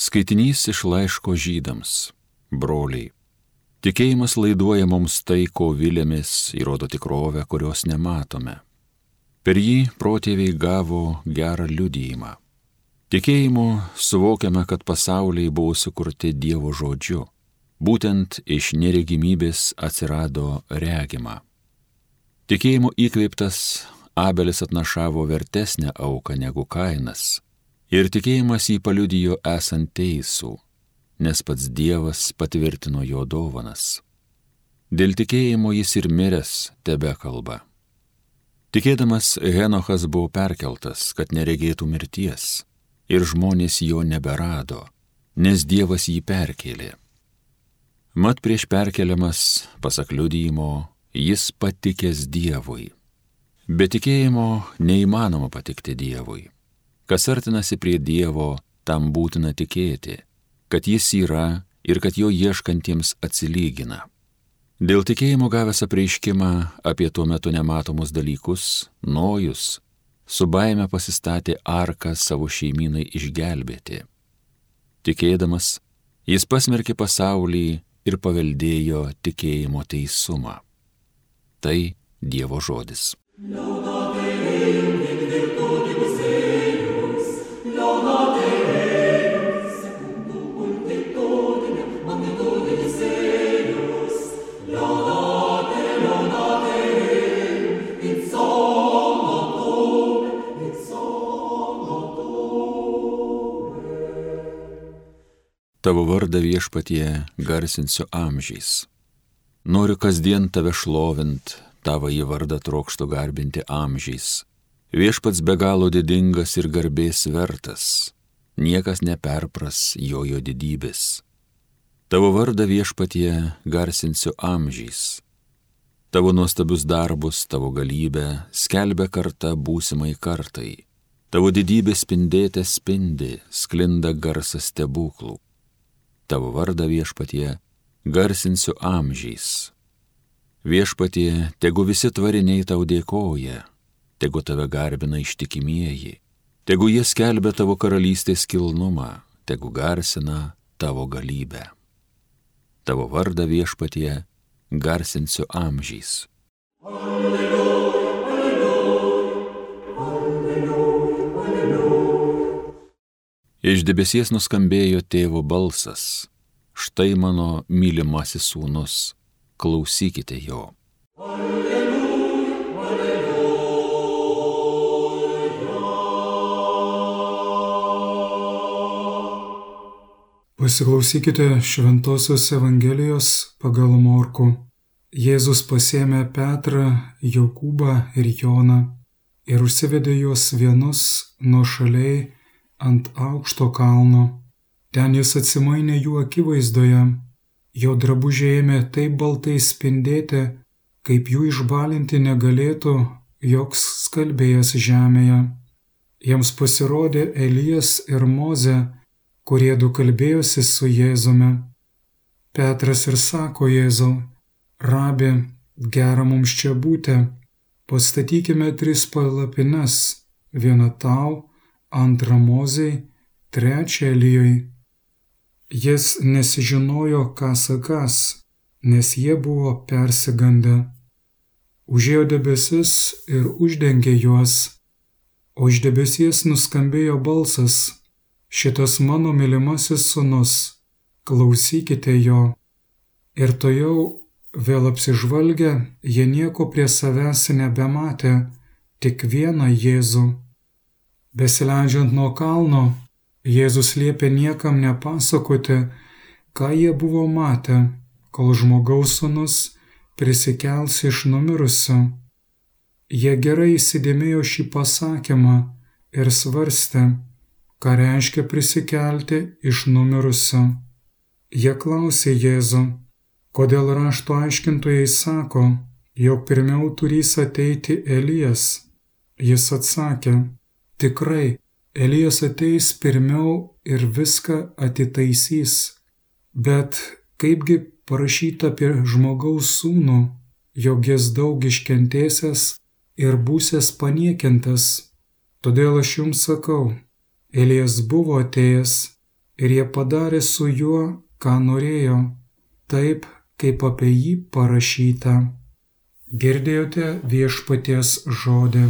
Skaitinys iš laiško Žydams. Broliai, tikėjimas laiduoja mums tai, ko vilėmės, įrodo tikrovę, kurios nematome. Per jį protėviai gavo gerą liudijimą. Tikėjimu suvokiame, kad pasauliai buvo sukurti Dievo žodžiu. Būtent iš neregimybės atsirado regima. Tikėjimu įkvėptas Abelis atnašavo vertesnę auką negu Kainas. Ir tikėjimas jį paliudijo esant teisų, nes pats Dievas patvirtino jo dovanas. Dėl tikėjimo jis ir miręs tebekalba. Tikėdamas Henochas buvo perkeltas, kad neregėtų mirties, ir žmonės jo neberado, nes Dievas jį perkėlė. Mat prieš perkeliamas, pasak liudijimo, jis patikęs Dievui. Be tikėjimo neįmanoma patikti Dievui. Kas artinasi prie Dievo, tam būtina tikėti, kad jis yra ir kad jo ieškantiems atsilygina. Dėl tikėjimo gavęs apreiškimą apie tuo metu nematomus dalykus, Nojus su baime pasistatė arką savo šeimynai išgelbėti. Tikėdamas, jis pasmerkė pasaulį ir paveldėjo tikėjimo teisumą. Tai Dievo žodis. Tavo vardą Viešpatie garsinsiu amžiais. Noriu kasdien tave šlovint, tavąjį vardą trokštu garbinti amžiais. Viešpats be galo didingas ir garbės vertas, niekas neperpras jo didybės. Tavo vardą Viešpatie garsinsiu amžiais. Tavo nuostabius darbus, tavo galybę skelbia karta būsimai kartai. Tavo didybė spindėte spindi, sklinda garsas stebuklų. Tavo vardą Viešpatie garsinsiu amžiais. Viešpatie, tegu visi tvariniai tau dėkoja, tegu tave garbina ištikimieji, tegu jie skelbia tavo karalystės kilnumą, tegu garsina tavo galybę. Tavo vardą Viešpatie garsinsiu amžiais. Iš debesies nuskambėjo tėvo balsas. Štai mano mylimasis sūnus, klausykite jo. Alleluja, alleluja. Pasiklausykite Šventosios Evangelijos pagal Morkų. Jėzus pasėmė Petrą, Jokūbą ir Joną ir užsivedė juos vienus nuošaliai ant aukšto kalno. Ten jis atsimainė jų akivaizdoje, jo drabužiai ėmė taip baltai spindėti, kaip jų išbalinti negalėtų joks skalbėjas žemėje. Jiems pasirodė Elijas ir Mozė, kurie du kalbėjosi su Jėzumi. Petras ir sako Jėzau, Rabi, gera mums čia būti, pastatykime 3 palapines, vieną tau, antrą Mozei, trečią Elijui. Jis nesižinojo, ką sakys, nes jie buvo persigandę. Užėjo debesis ir uždengė juos, o iš debesies nuskambėjo balsas: šitas mano mylimasis sūnus, klausykite jo. Ir tojau vėl apsižvalgę, jie nieko prie savęs nebematė, tik vieną Jėzų. Besileidžiant nuo kalno, Jėzus liepė niekam nepasakoti, ką jie buvo matę, kol žmogaus sūnus prisikels iš numirusių. Jie gerai įsidėmėjo šį pasakymą ir svarstė, ką reiškia prisikelti iš numirusių. Jie klausė Jėzų, kodėl rašto aiškintojai sako, jog pirmiau turys ateiti Elijas. Jis atsakė, tikrai, Elijas ateis pirmiau ir viską atitaisys. Bet kaipgi parašyta apie žmogaus sūnų, jog jis daug iškentėsiąs ir būsiąs paniekintas. Todėl aš jums sakau, Elijas buvo atėjęs ir jie padarė su juo, ką norėjo, taip, kaip apie jį parašyta. Girdėjote Viešpaties žodį.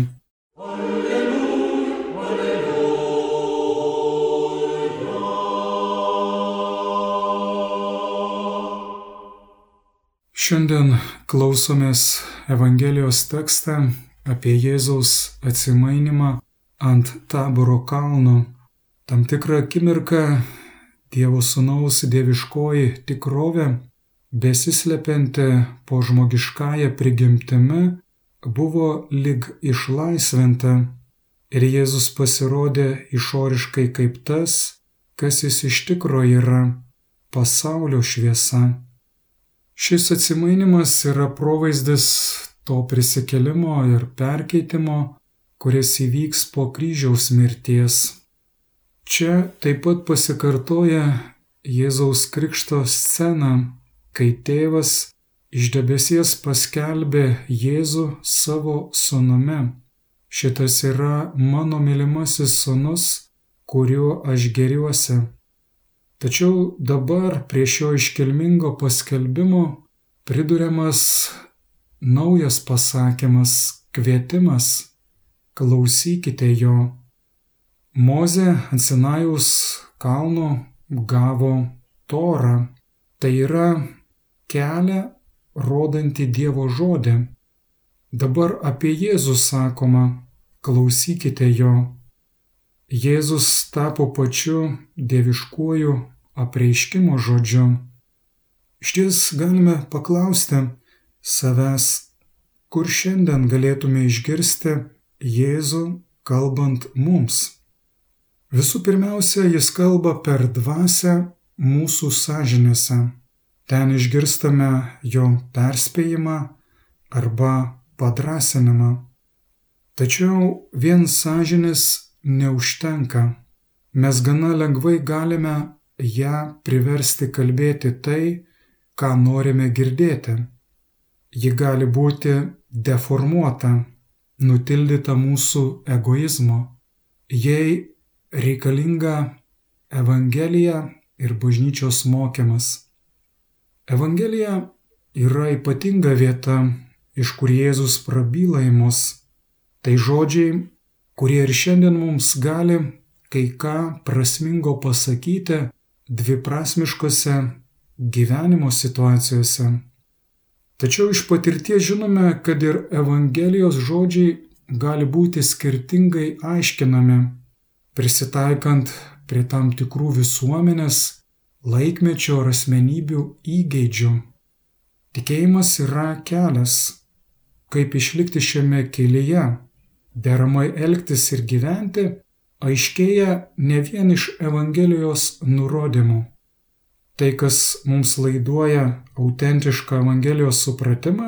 Šiandien klausomės Evangelijos tekstą apie Jėzaus atsimainymą ant Taboro kalno. Tam tikrą akimirką Dievo Sūnaus dieviškoji tikrovė, besislepianti po žmogiškąja prigimtimi, buvo lyg išlaisvinta ir Jėzus pasirodė išoriškai kaip tas, kas jis iš tikro yra – pasaulio šviesa. Šis atsimainimas yra provaizdis to prisikėlimo ir perkeitimo, kuris įvyks po kryžiaus mirties. Čia taip pat pasikartoja Jėzaus krikšto scena, kai tėvas iš debesies paskelbė Jėzų savo sūnumi. Šitas yra mano mylimasis sūnus, kuriuo aš gėriuosi. Tačiau dabar prie šio iškilmingo paskelbimo priduriamas naujas pasakymas, kvietimas – klausykite jo. Mozė ant Sinajaus kalno gavo Torą, tai yra kelią rodantį Dievo žodį. Dabar apie Jėzų sakoma – klausykite jo. Jėzus tapo pačiu dieviškuoju apreiškimo žodžiu. Šties galime paklausti savęs, kur šiandien galėtume išgirsti Jėzų kalbant mums. Visų pirmiausia, jis kalba per dvasią mūsų sąžinėse. Ten išgirstame jo perspėjimą arba padrąsinimą. Tačiau vien sąžinės neužtenka. Mes gana lengvai galime ją priversti kalbėti tai, ką norime girdėti. Ji gali būti deformuota, nutildyta mūsų egoizmo. Jai reikalinga Evangelija ir bažnyčios mokymas. Evangelija yra ypatinga vieta, iš kur Jėzus prabyla į mus. Tai žodžiai, kurie ir šiandien mums gali kai ką prasmingo pasakyti dviprasmiškose gyvenimo situacijose. Tačiau iš patirties žinome, kad ir Evangelijos žodžiai gali būti skirtingai aiškinami, prisitaikant prie tam tikrų visuomenės, laikmečio ar asmenybių įgeidžių. Tikėjimas yra kelias, kaip išlikti šiame kelyje. Deramai elgtis ir gyventi aiškėja ne vien iš Evangelijos nurodymų. Tai, kas mums laiduoja autentišką Evangelijos supratimą,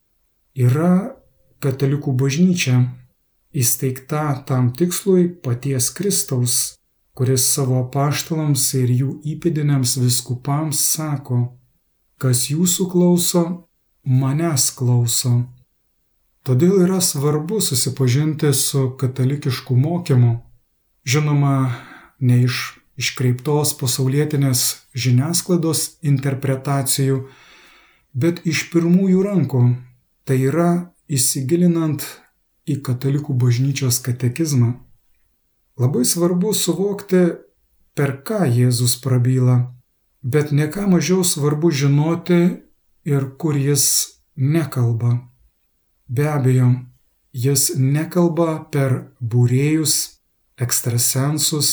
yra katalikų bažnyčia, įsteigta tam tikslui paties Kristaus, kuris savo apaštalams ir jų įpėdiniams vyskupams sako: kas jūsų klauso, manęs klauso. Todėl yra svarbu susipažinti su katalikišku mokymu. Žinoma, ne iš iškreiptos pasaulietinės žiniasklaidos interpretacijų, bet iš pirmųjų rankų, tai yra įsigilinant į katalikų bažnyčios katekizmą. Labai svarbu suvokti, per ką Jėzus prabyla, bet ne ką mažiau svarbu žinoti ir kur jis nekalba. Be abejo, jis nekalba per būrėjus, ekstrasensus,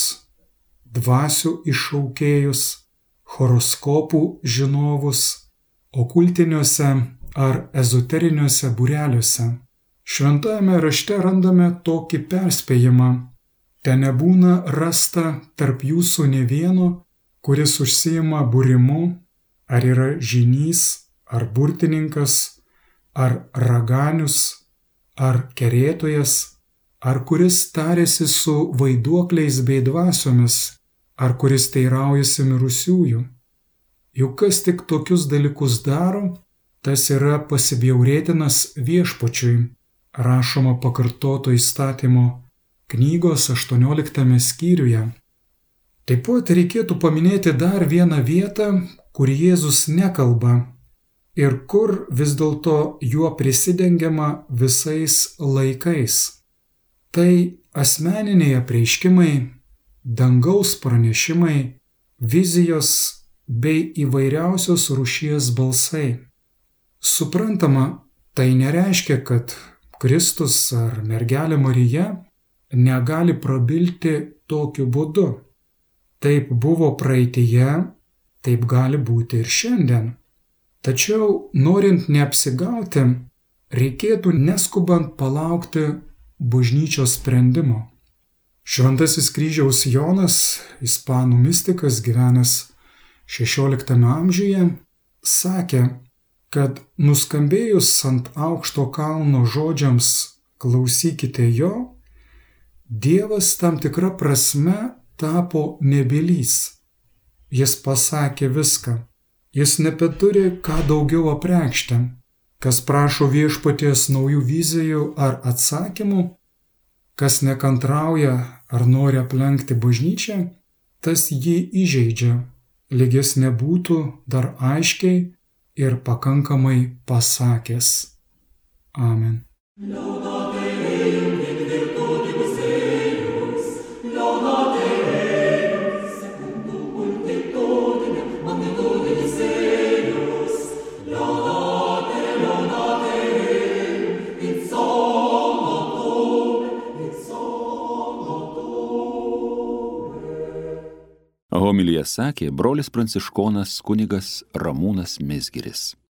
dvasių iššaukėjus, horoskopų žinovus, okultiniuose ar ezoteriniuose būreliuose. Šventajame rašte randame tokį perspėjimą: te nebūna rasta tarp jūsų nė vieno, kuris užsiima būrimu, ar yra žynys, ar burtininkas, ar raganius, ar kerėtojas, ar kuris tarėsi su vaiduokliais bei dvasiomis, ar kuris teiraujasi mirusiųjų. Juk kas tik tokius dalykus daro, tas yra pasibjaurėtinas viešpačiui, rašoma Pakartoto įstatymo knygos 18 skyriuje. Taip pat reikėtų paminėti dar vieną vietą, kur Jėzus nekalba ir kur vis dėlto juo prisidengiama visais laikais. Tai asmeniniai apreiškimai, dangaus pranešimai, vizijos bei įvairiausios rūšies balsai. Suprantama, tai nereiškia, kad Kristus ar mergelė Marija negali prabilti tokiu būdu. Taip buvo praeityje, taip gali būti ir šiandien. Tačiau, norint neapsigauti, reikėtų neskubant palaukti bažnyčios sprendimo. Šventasis Kryžiaus Jonas, ispanų mistikas gyvenęs XVI amžiuje, sakė, kad nuskambėjus ant aukšto kalno žodžiams klausykite jo, Dievas tam tikra prasme tapo nebylys. Jis pasakė viską. Jis nebeturi ką daugiau apreikšti. Kas prašo viešpaties naujų vizijų ar atsakymų, kas nekantrauja ar nori aplenkti bažnyčią, tas jį įžeidžia, lyg jis nebūtų dar aiškiai ir pakankamai pasakęs. Amen. Homiliją sakė brolis pranciškonas kunigas Ramūnas Mizgiris.